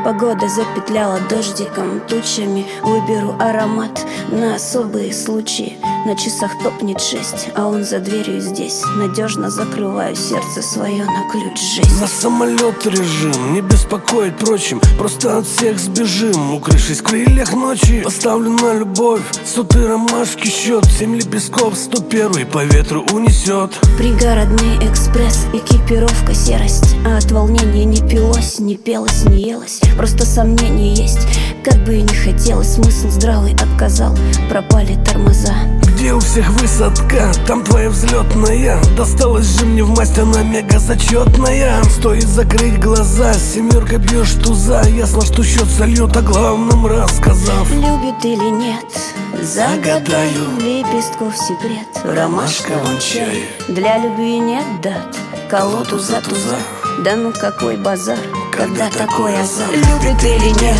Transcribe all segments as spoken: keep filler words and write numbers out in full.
Погода запетляла дождиком, тучами. Выберу аромат на особые случаи. На часах топнет шесть, а он за дверью здесь. Надежно закрываю сердце свое на ключ жизни. На самолет режим, не беспокоить прочим. Просто от всех сбежим, укрывшись в крыльях ночи. Поставлю на любовь сотый ромашки счет. Семь лепестков, сто первый по ветру унесет. Пригородный экспресс, экипировка серость. А от волнения не пилось, не пелось, не елось. Просто сомнения есть, как бы и не хотелось. Смысл здравый отказал, пропали тормоза. Где у всех высотка, там твоя взлетная. Досталась же мне в масть, она мега зачетная. Стоит закрыть глаза, семерка бьешь туза. Ясно, что счет сольет, о главном рассказав. Любит или нет, загадаю. Лепестков секрет в ромашковом чае. Для любви нет дат, колоду за туза. Да ну какой базар, когда такой азарт. Любит или нет,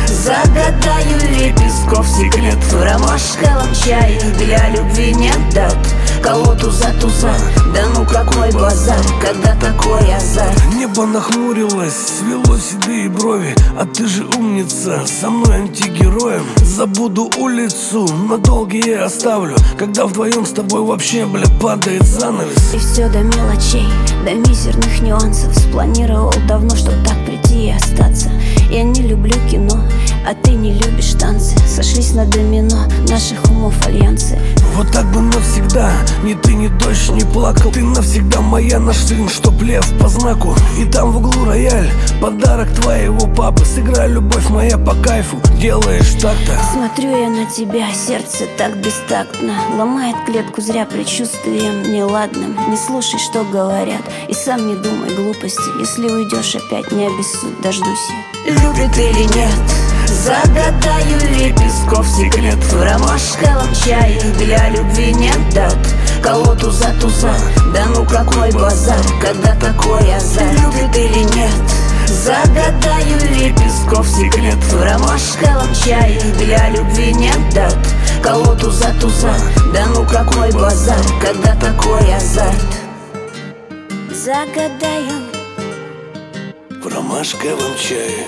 загадаю. Лепестков секрет в ромашковом чае. Для любви нет дат, колоду за туза. Да ну какой базар, когда такой азарт. Небо нахмурилось, свело седые брови. А ты же умница, со мной антигероем. Забуду улицу, надолго я оставлю. Когда вдвоем с тобой вообще, бля, падает занавес. И все до мелочей, до мизерных нюансов. Спланировал давно, чтоб так прийти и остаться. Я не люблю кино, а ты не любишь танцы. Сошлись на домино наших умов альянсы. Вот так бы навсегда, ни ты, ни дождь не плакал. Ты навсегда моя, наш сын, чтоб лев по знаку. И там в углу рояль, подарок твоего папы. Сыграй, любовь моя, по кайфу, делаешь так-то. Смотрю я на тебя, сердце так бестактно. Ломает клетку зря предчувствием неладным. Не слушай, что говорят, и сам не думай глупости. Если уйдешь опять, не обессудь, дождусь я. Любит или нет, загадаю. Лепестков секрет в ромашковом чае. Для любви нет дат, колоду за туза. Да ну какой базар, когда такой азарт. Любит или нет, загадаю. Лепестков секрет в ромашковом чае. Для любви нет дат, колоду за туза. Да ну какой базар, когда такой азарт. Загадаю В ромашковом чае,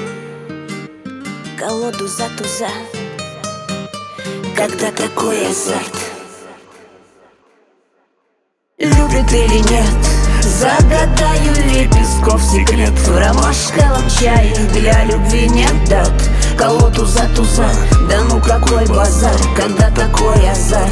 колоду за туза, когда такой азарт. Любит или нет, загадаю. Лепестков секрет в ромашковом чае. Для любви нет дат, колоду за туза. Да ну какой базар, когда такой азарт.